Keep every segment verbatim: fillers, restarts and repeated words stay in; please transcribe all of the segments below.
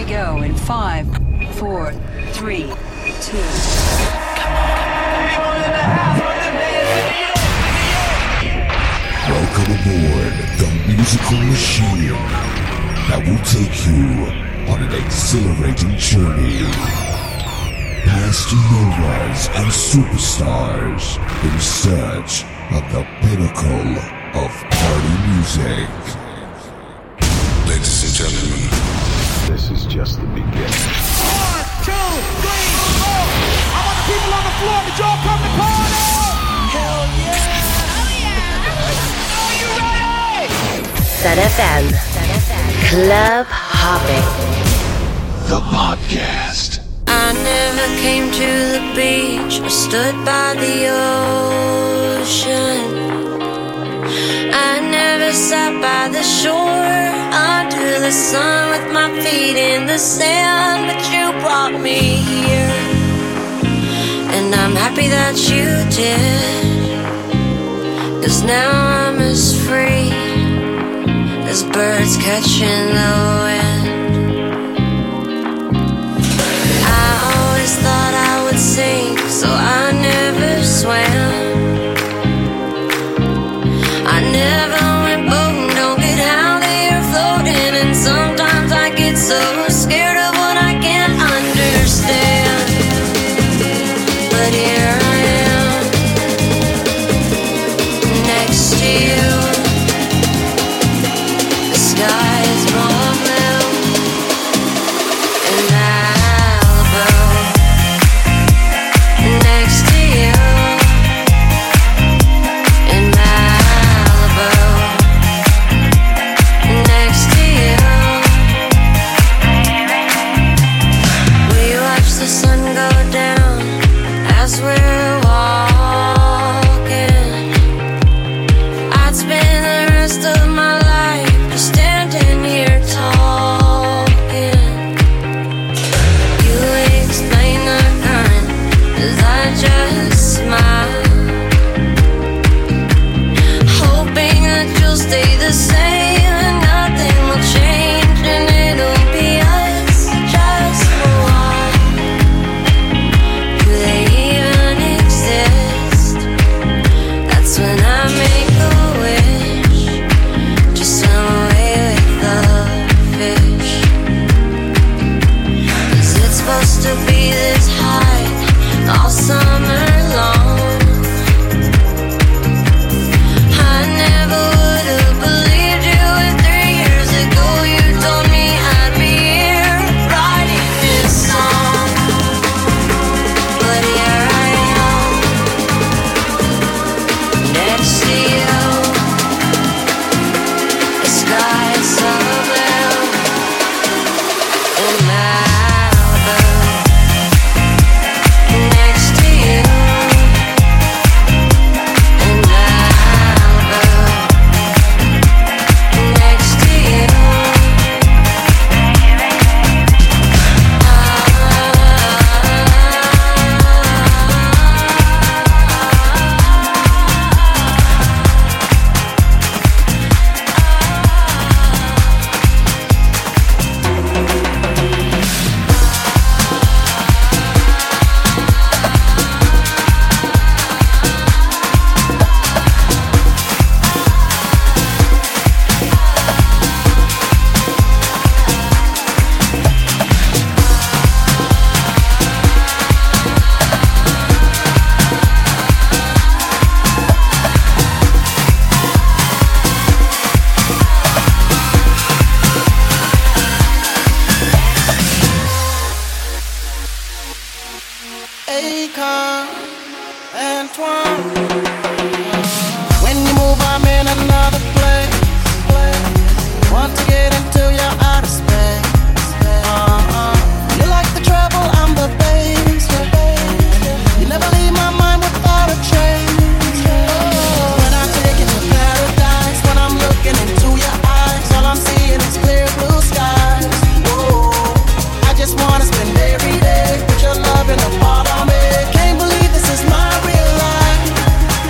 go in five, four, three, two. Welcome aboard the musical machine that will take you on an exhilarating journey past novas and superstars in search of the pinnacle of party music. Ladies and gentlemen, this is just the beginning. One, two, three, four. I want the people on the floor to y'all come to party. Hell yeah! Oh yeah! Are you ready? Sun F M. Club Hopping. The podcast. I never came to the beach or stood by the ocean. I never sat by the shore under the sun with my feet in the sand, but you brought me here, and I'm happy that you did, 'cause now I'm as free as birds catching the wind. I always thought I would sink, so I never swam. I never went boating, don't get out there floating, and sometimes I get so scared of what I can't understand. But here I am, next to you. The sky is more blue in Malibu. Next to you in Malibu. Next to you, we watch the sun go down as we're walking. I'd spend the rest of my life just standing here talking. You explain the current as I just smile, hoping that you'll stay the same and nothing will change, and it'll be us just for a while. Do they even exist? That's when I make a wish to swim away with the fish. 'Cause it's supposed to be this high all summer long. I never would have believed you if three years ago you told me I'd be here writing this song. But here I am, next to you. The sky is so blue in Malibu. Next to you in Malibu. Next to you. Akon, Antoine. When you move, I'm in another place. Want to get into your outer space. Uh-uh. You like the treble, I'm the bass. You never leave my mind without a trace. When I take you to paradise, when I'm looking into your eyes, all I'm seeing is clear blue skies. Whoa, I just wanna spend every day with your love in the part of me. Can't believe this is my real life.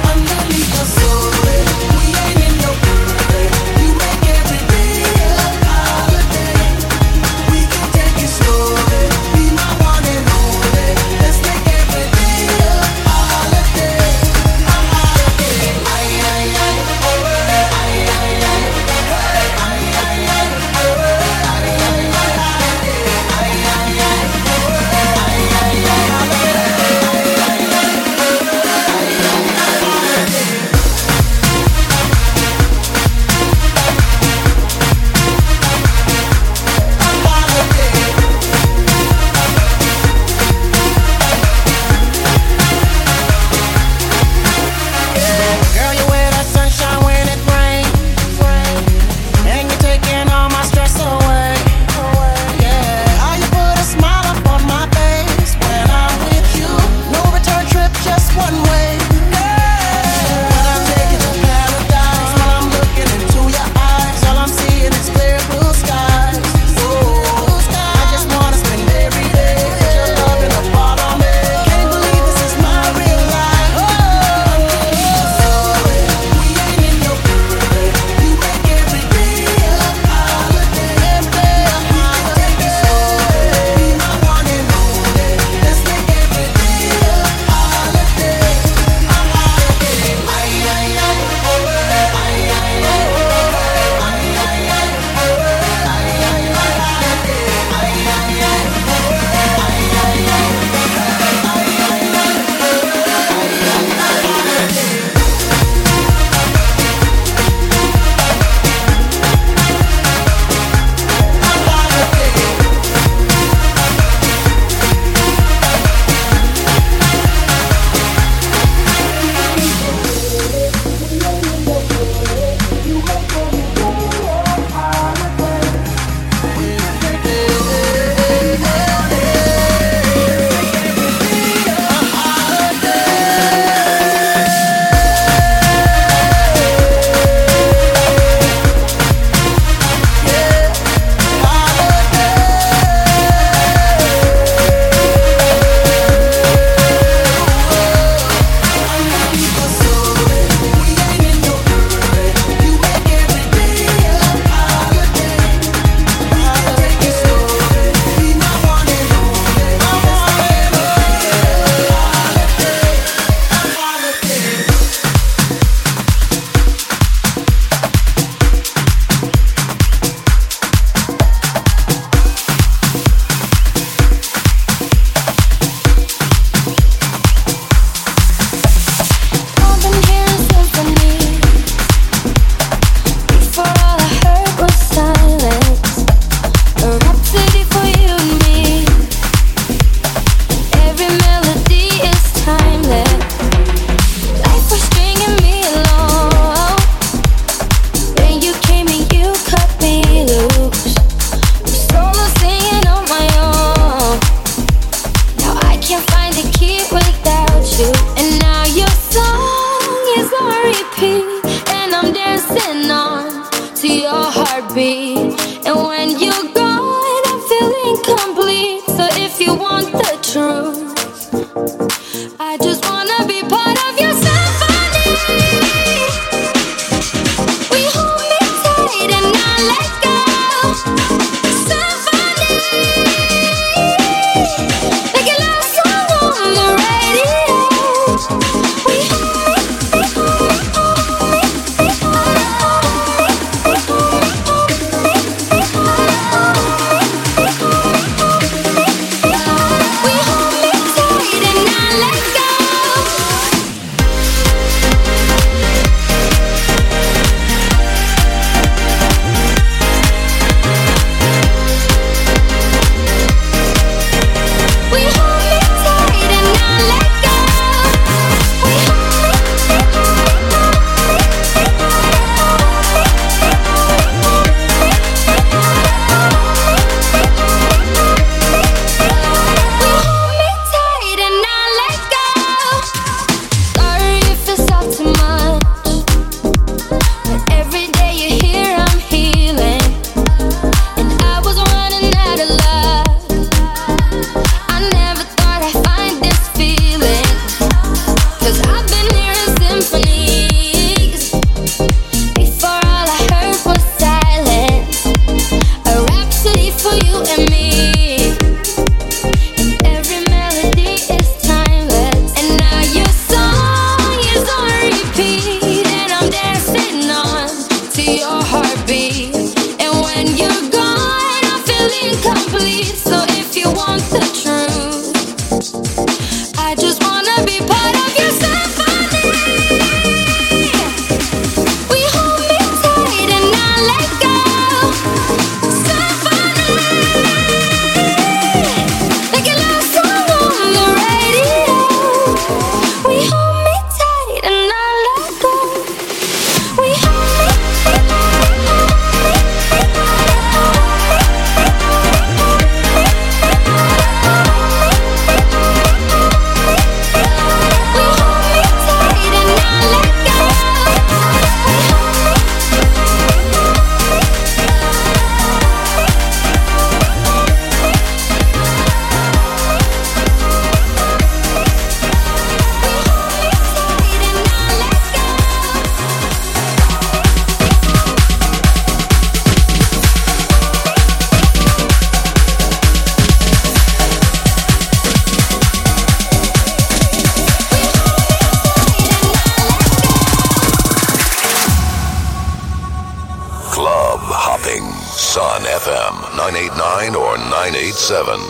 nine eight nine or nine eight seven.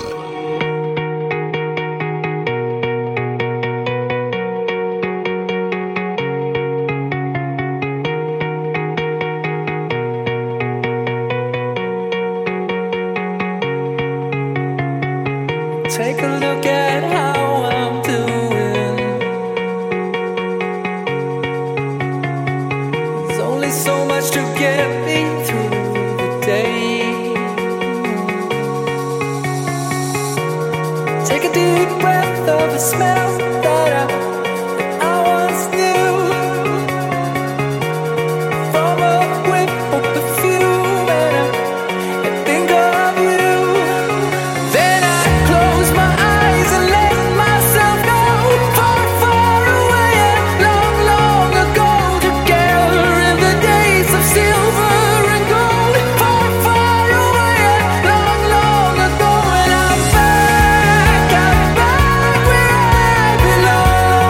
Take a look at how I'm doing. There's only so much to get me through the day. Take a deep breath of the smell that I, that I once knew. From a whiff of perfume and I, I think of you. Then I close my eyes and let myself go far, far away and long, long ago. Together in the days of silver and gold. Far, far away and long, long ago. And I'm back, I'm back where I belong.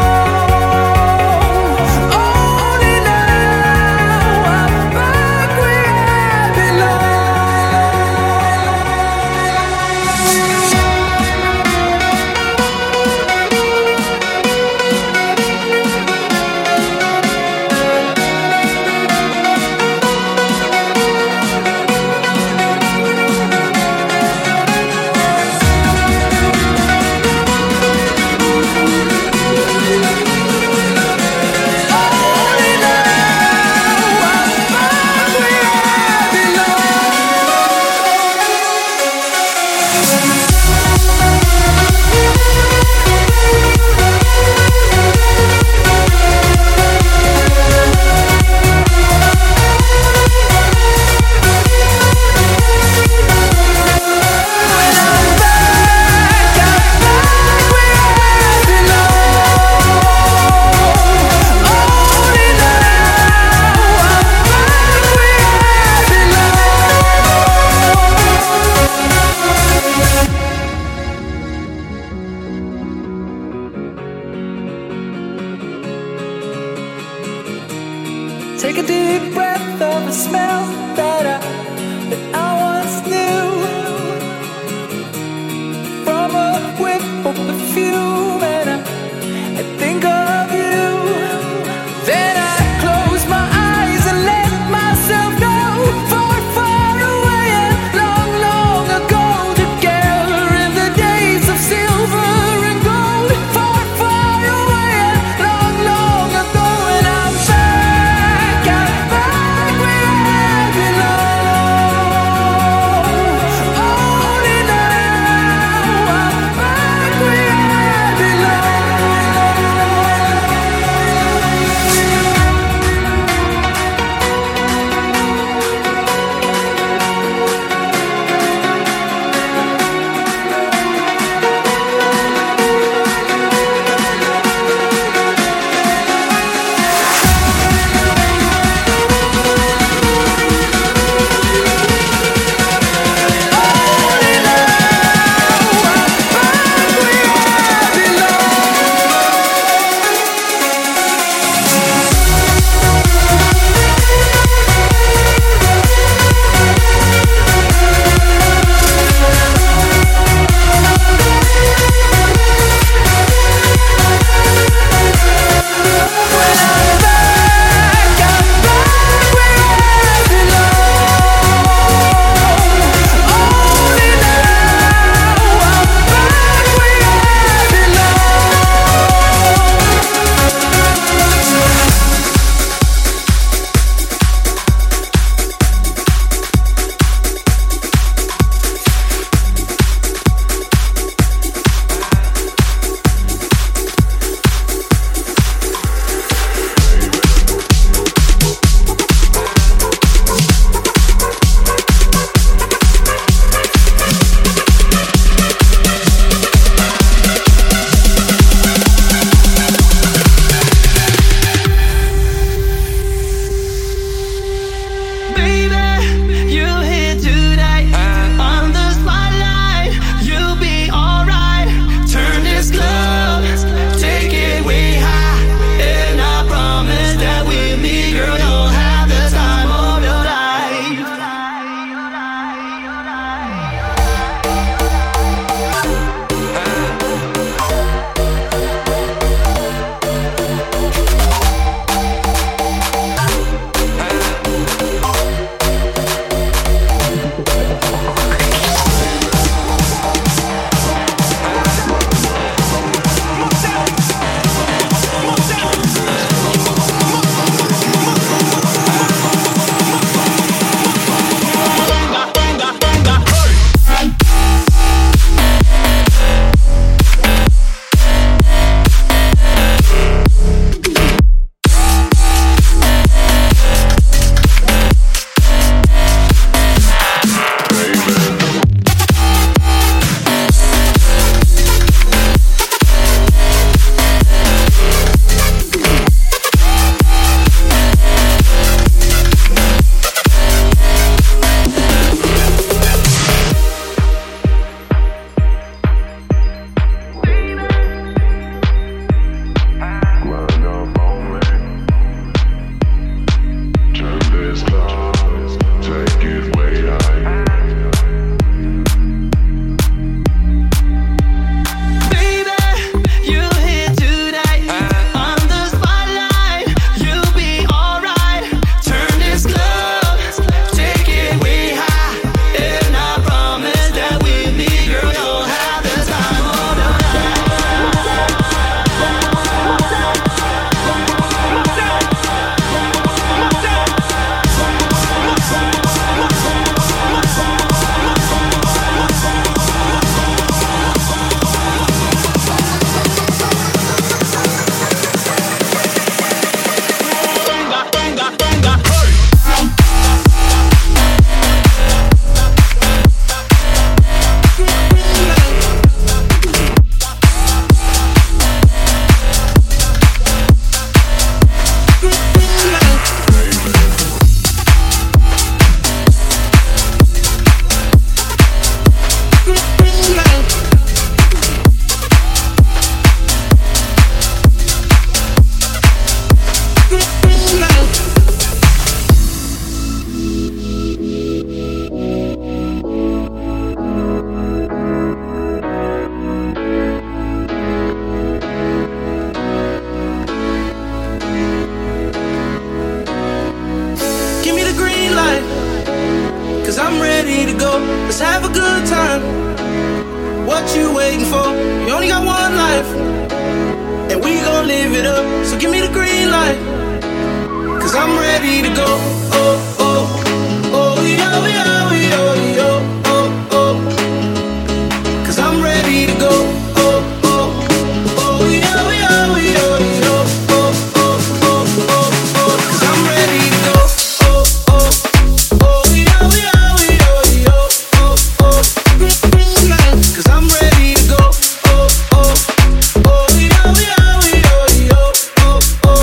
have a good time. What you waiting for? You only got one life, and we gon' live it up. So give me the green light, cause I'm ready to go. Oh, oh, oh, yo, yo, yo, yo, oh, oh. Cause I'm ready to go. Oh, oh, oh, yo, yo, yo, yo, oh, oh, oh, oh, oh. Cause I'm ready to go. Oh, oh, oh, yo, yo, yo, yo, oh, oh. Cause I'm ready to go. Oh, oh, oh, yo, yo, yo, yo, oh, oh.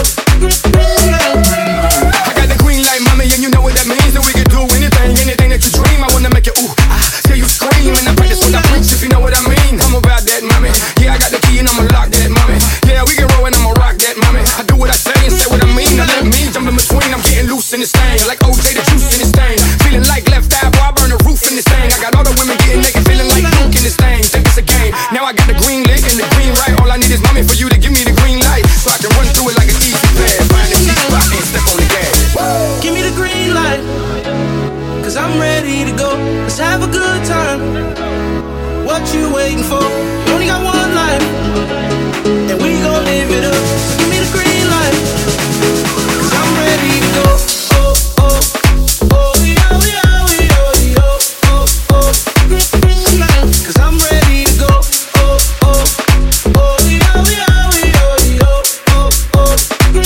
I got the green light, mommy, and you know what that means. That we can do anything, anything that you dream. I wanna make it ooh, ah, till you scream. And I practice what I preach, if you know what I mean. I'm about that, mommy. Yeah, I got the key and I'ma lock that, mommy. Yeah, we can roll and I'ma rock that, mommy. I do what I say and say what I mean. Now let me jump in between, I'm getting loose in this thing. Like O J, the juice in this thing. Feeling like left eye, boy, I burn the roof in this thing. I got all the women getting naked, feeling like Luke in this thing. Think it's a game. Now I got the green lit and the green right. All I need is mommy for you to give me the green light, so I can run through it like an easy pad. Find a cheap spot and step on the gas. Give me the green light, cause I'm ready to go. Let's have a good time. What you waiting for? You only got one life, and we gon' live it up. So give me the green light, cause I'm ready to go. Oh, oh, oh, yo, yo, yo, yo, oh, oh. Cause I'm ready to go. Oh, oh, oh, yo, yo, yo, yo, oh, oh.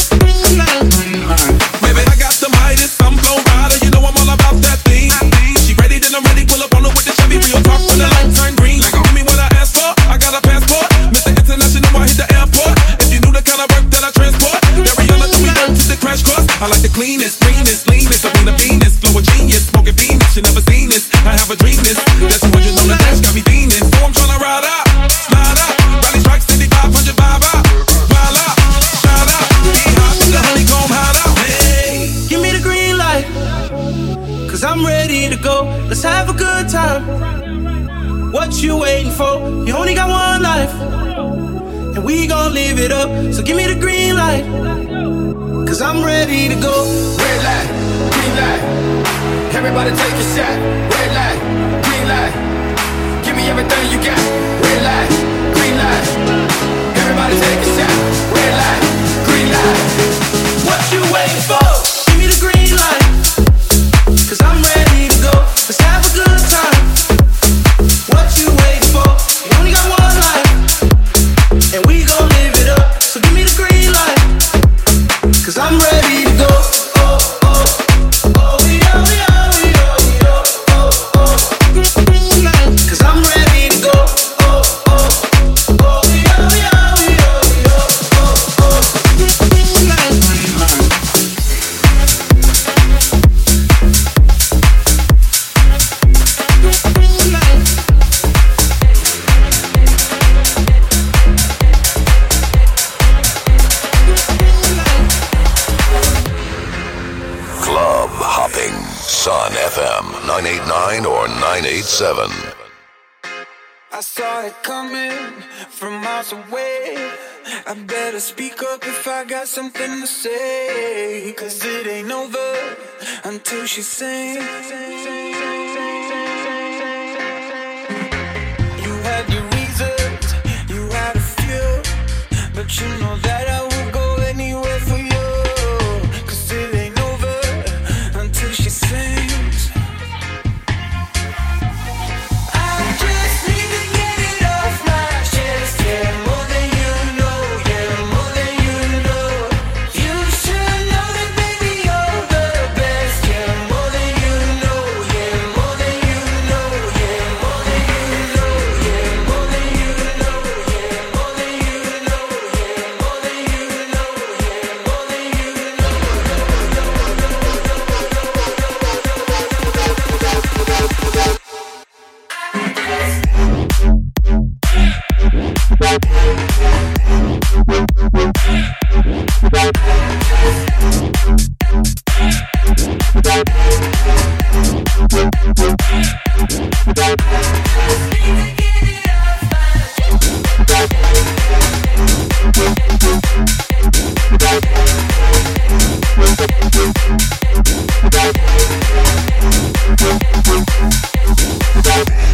Baby, I got the Midas, I'm flow rider. You know I'm all about that thing. She ready, then I'm ready. Pull up on her with the Chevy, real talk when the lights turn green. Like, give me what I asked for. I got a passport, Mister International. I hit the airport. If you knew the kind of work that I transport, Mariana, do we work to the crash course? I like the cleanest, greenest, leanest, up in the Venus, flow of genius, smoking Venus. You never seen this. I have a dream this. That's two hundred on the dash, got me fiending. So I'm tryna ride out, slide out, rally strike, seventy-five hundred vibe out, wild out, shout out, be hot in the honeycomb hideout. Hey, Give me the green light, cause I'm ready to go. Let's have a good time. What you waiting for? You only got one life, and we gon' live it up. So give me the green light, cause I'm ready to go. Red light, green light. Everybody take a shot. Red light, green light. Give me everything you got. Red light, green light. Everybody take a shot. Red light, green light. What you waiting for? Give me the green light, cause I'm ready to go. Let's have a good time. What you waiting for? You only got one life, and we gon' live it up. So give me the green light, cause I'm ready to go. Oh, oh, oh, yo, yo, yo, yo, oh, oh. Cause I'm ready to go. Oh, oh, oh, yo, yo, yo, yo, oh, oh. Club hopping. Sun F M nine eighty-nine or nine eighty-seven. I saw it coming from miles away. I better speak up if I got something to say, cause it ain't over until she sings. You had your reasons, you had a few, but you know that I will go anywhere for you, cause it ain't over until she sings. I just need to get it off my chest, yeah, more than you know, yeah, more than you know. You should know that, baby, you're the best, yeah, more than you know, yeah, more than you know, yeah, more than you know, yeah, more than you know, yeah, more than you know, yeah, more than you know, yeah, more than you We'll be right back.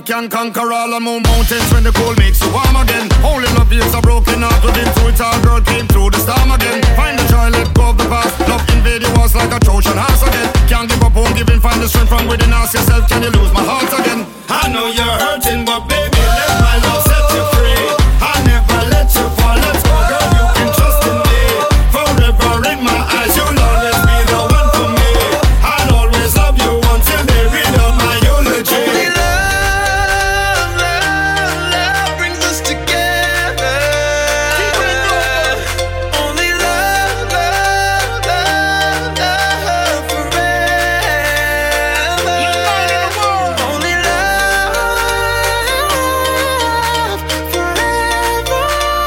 love can conquer all and move mountains when the cold makes you warm again. Only love heals a broken heart within through it. Our girl came through the storm again. Find the joy, let go of the past. Love invade your walls like a Trojan horse again. Can't give up, won't give in. Find the strength from within. Ask yourself, can you lose my heart again? I know you're hurting, but baby, let my love set you free. I never let you fall. Let's go, girl, you can trust in me. Forever in my eyes, you'll always be the one for me. I'll always love you until they read out my eulogy. Only love, love, love brings us together. Only love, love, love, love forever. Only love forever,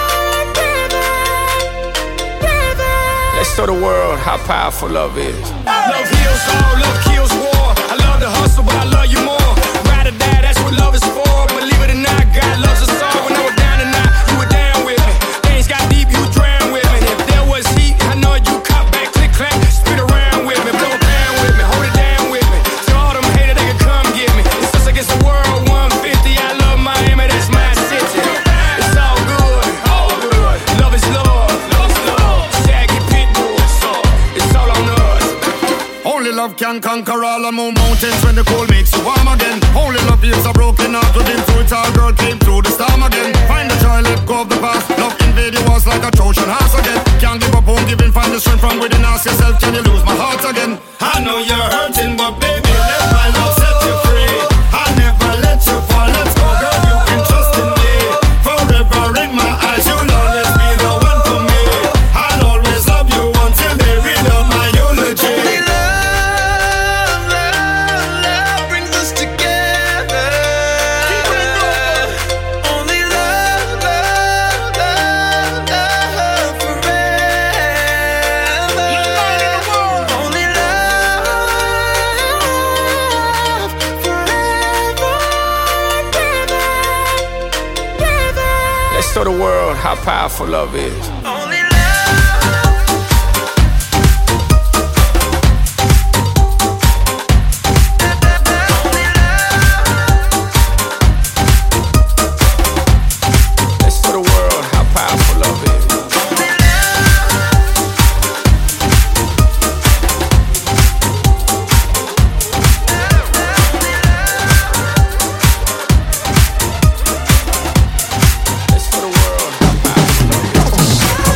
Let's show the world how powerful love is. Love heals all, love kills war. I love the hustle, but I love you more. Ride or die, that's what love is for. Believe it or not, God loves us all. When I was down and out, you were down with me. Things got deep, you drowned with me. If there was heat, I know you caught back, click, clack, spit around with me, blow down with me, hold it down with me. To all them haters, they can come get me. It's us against the world, one fifty. I love Miami, that's my city. It's all good, all good. Love is love, love is love. Shaggy Pitbull, so it's all on us. Only love can conquer all and move mountains when the cold makes you warm again. Only love heals a broken heart within through it. Our girl came through the storm again. Find the joy, let go of the past. Love invade your walls like a Trojan horse again. Can't give up, won't give in. Find the strength from within. Ask yourself, can you lose my heart again? I know you're hurting, but baby, let my love set you free. I never let you fall. Let's go, girl, you can trust in me. Forever in my eyes, you'll always be the one for me. I'll always love you until they read out my eulogy. Only love, love, love brings us together. Only love, love, love, love forever. Only love forever, forever. Let's show the world how powerful love is. Only love. Let's show the world how powerful love is. Let's show the world how powerful love is.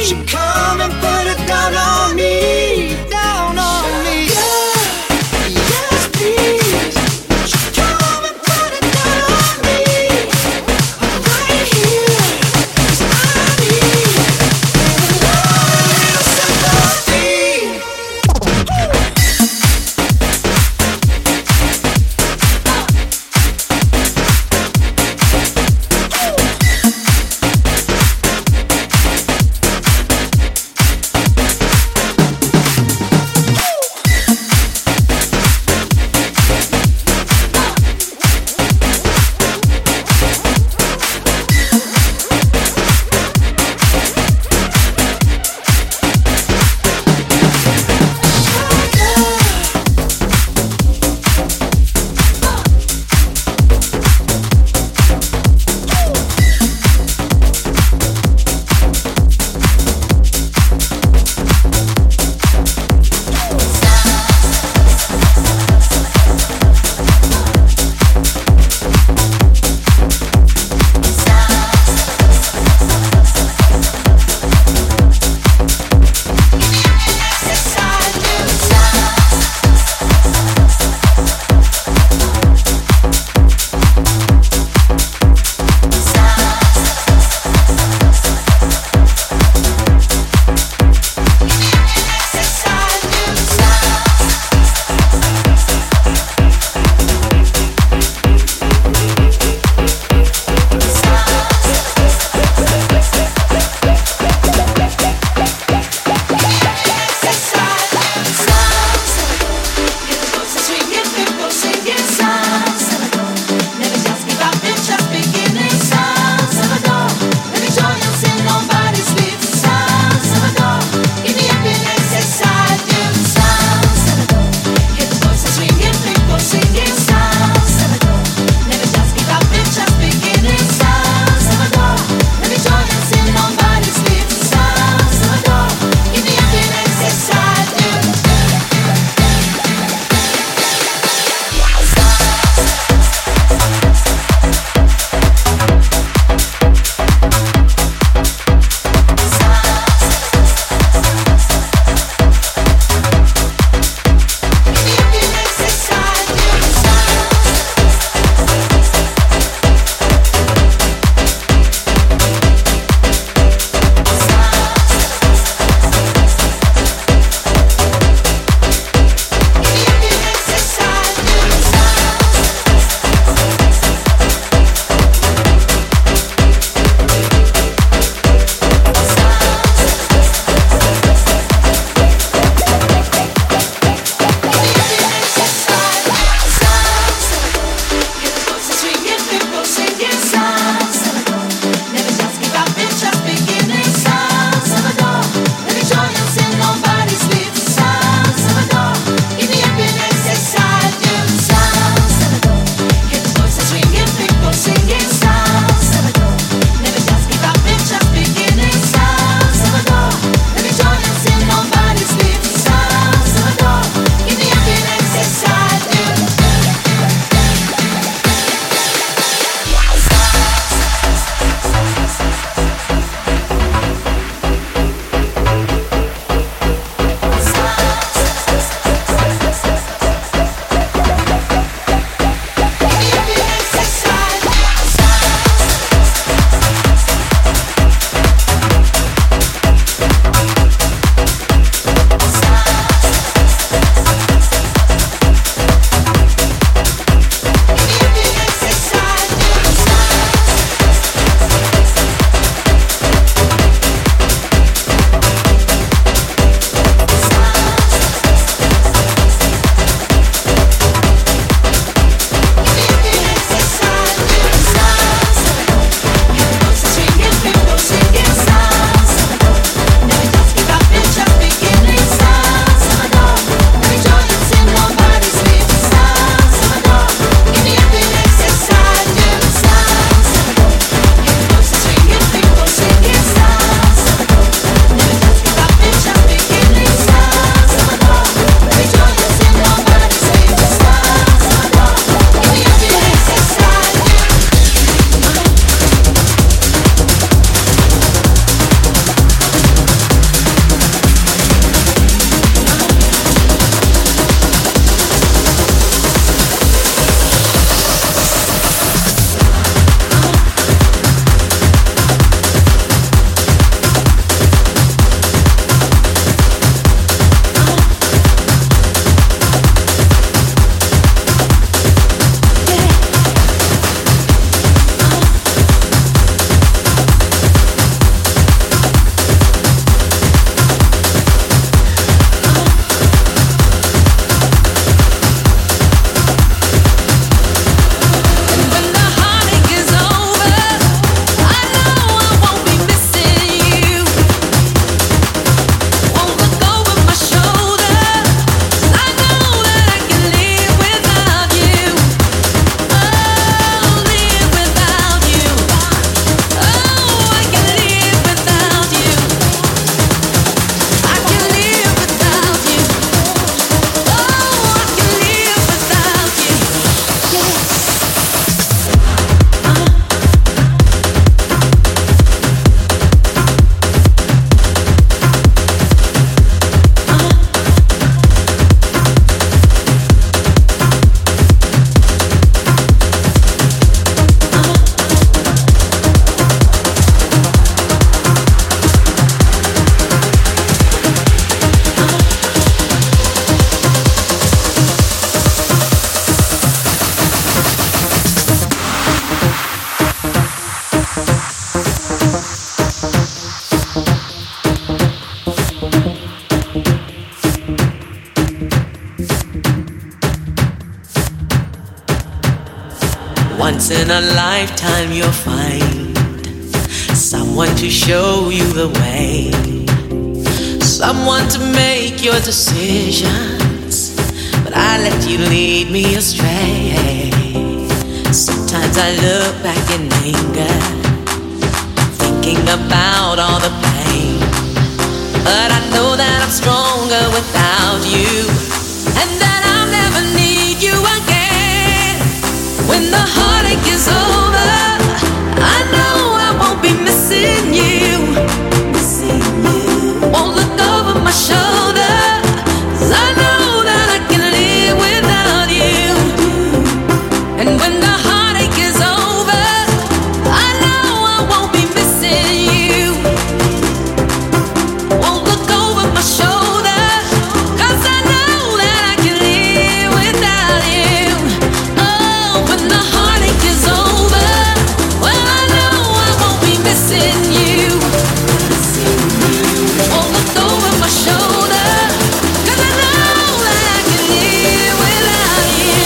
Come and put it down on me, down on me. Yeah, yes please. Come and put it down on me, right here. 'Cause I need a little sympathy. Once in a lifetime you'll find someone to show you the way, someone to make your decisions, but I let you lead me astray. Sometimes I look back in anger, thinking about all the pain, but I know that I'm stronger without you, and that I'll never need you again. When the heartache is over, I know I won't be missing you. Won't look over my shoulder, 'cause I know that I can live without you. And when the heartache is over, I know I won't be missing you. Won't look over my shoulder, 'cause I know that I can live without you. Oh, when the heartache is over, well, I know I won't be missing you. Won't look over my shoulder, 'cause I know that I can live without you.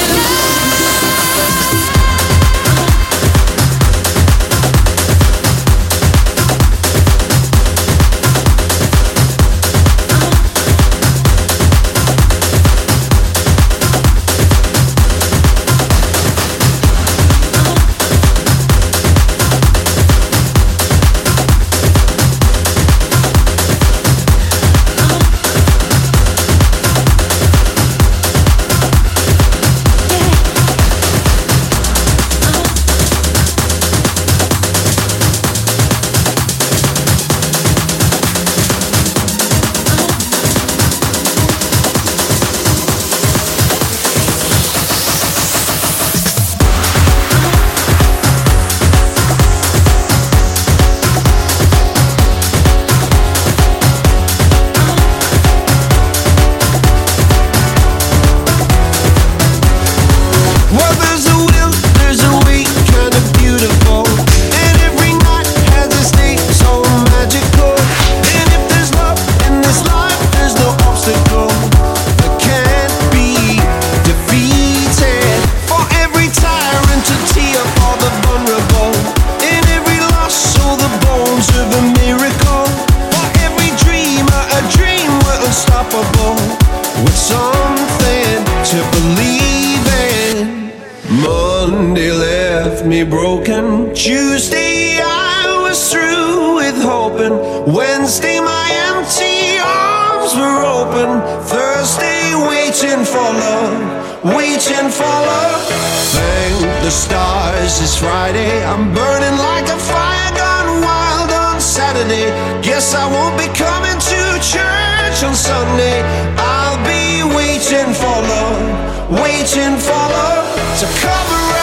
Well, there's a will, there's a way, kind of beautiful, and every night has its day so magical. And if there's love in this life, there's no obstacle that can't be defeated. For every tyrant to tear for the vulnerable, in every loss, so the bones of a miracle. For every dreamer, a dream we're unstoppable, with something to believe in. Monday left me broken. Tuesday I was through with hoping. Wednesday my empty arms were open. Thursday waiting for love, waiting for love. Thank the stars it's Friday. I'm burning like a fire gone wild on Saturday. Guess I won't be coming to church on Sunday. I'll be waiting for love, waiting for love to come around.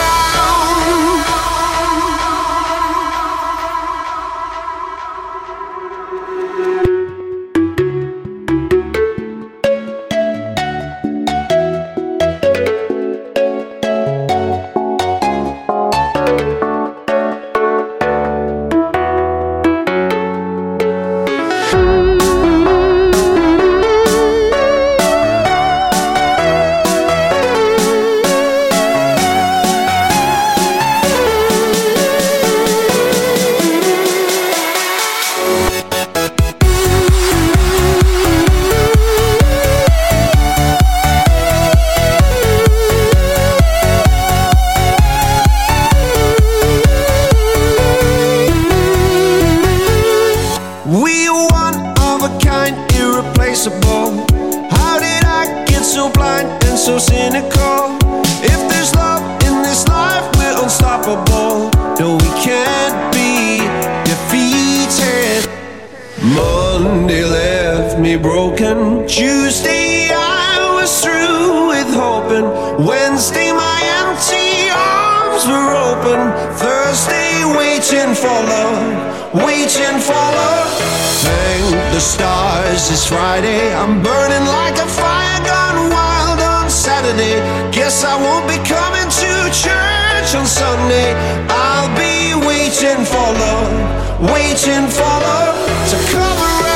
We are one of a kind, irreplaceable. How did I get so blind and so cynical? If there's love in this life, we're unstoppable. No, we can't be defeated. Monday left me broken. Tuesday I was through with hoping. Wednesday my empty arms were open. Thursday waiting for love, waiting for love. Thank the stars it's Friday. I'm burning like a fire gone wild on Saturday. Guess I won't be coming to church on Sunday. I'll be waiting for love, waiting for love to come around.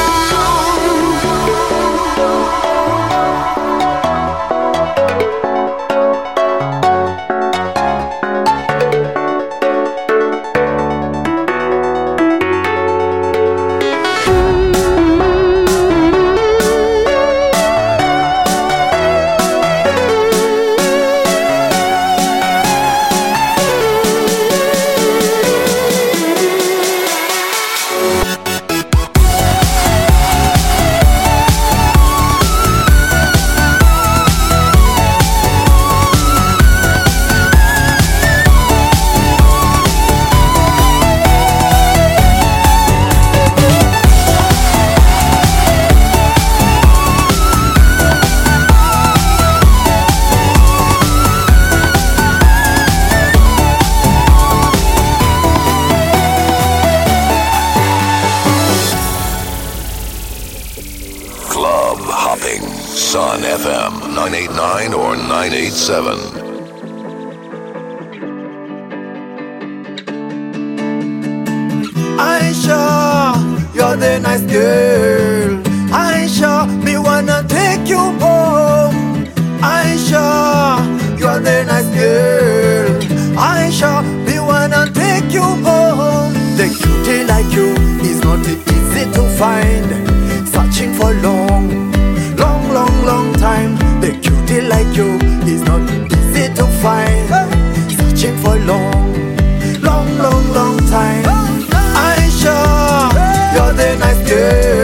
Hopping Sun F M nine eighty-nine or nine eighty-seven. Aisha, you're the nice girl. Aisha, me wanna take you home. Aisha, you're the nice girl. Aisha, me wanna take you home. The cutie like you is not easy to find. Searching for long, long, long, long time. The cutie like you is not easy to find. Searching for long, long, long, long time. Aisha, you're the nice girl.